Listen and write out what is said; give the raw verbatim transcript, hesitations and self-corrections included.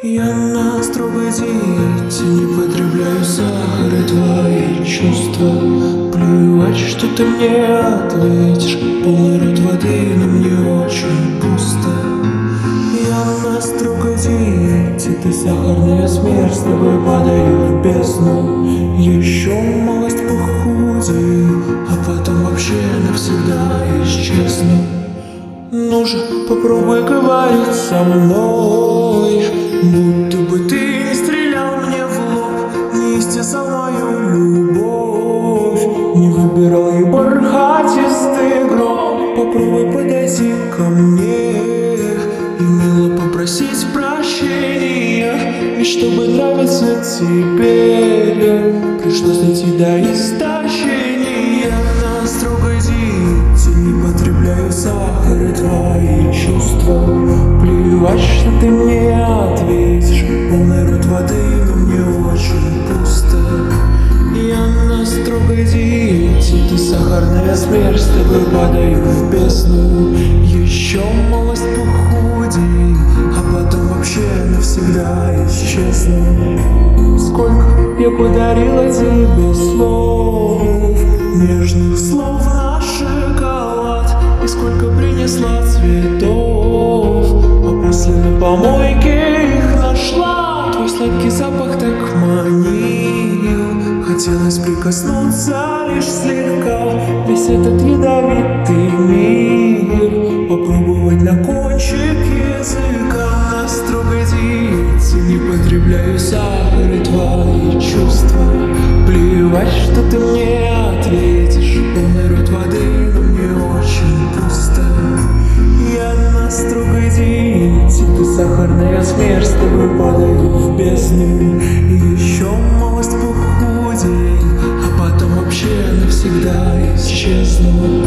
Я на строгой диете, не потребляю сахар и твои чувства. Плевать, что ты мне ответишь, полный рот воды, но мне очень пусто. Я на строгой диете, ты сахарная смерть, с тобой падаю в бездну. Еще малость похудею, а потом вообще навсегда исчезну. Ну же, попробуй говорить со мной, будто бы ты не стрелял мне в лоб, не истязал мою любовь, не выбирал ей бархатистый гроб. Попробуй подойти ко мне и мило попросить прощения, ведь чтобы нравиться тебе, пришлось дойти до истощения. На строгой диете не потребляю сахар и твои чувства. Плевать, что ты мне ответишь, полный рот воды, но мне очень пусто. Я на строгой диете, ты сахарная смерть, с тобой падаю в бездну. Еще малость похудей, а потом вообще навсегда исчезну. Сколько я подарила тебе слов, нежных слов на шоколад, и сколько принесла цветов, а после на помойке их нашла. Твой сладкий запах так манил, хотелось прикоснуться лишь слегка. Весь этот ядовитый мир попробовать на кончик языка. На строгой диете не потребляю сахар и твои чувства. Плевать, что ты мне ответишь, полный рот воды, но мне очень пусто. Я на строгой диете, ты сахарная смерть, с тобой падаю в бездну. И еще малость похудей, а потом вообще навсегда исчезну.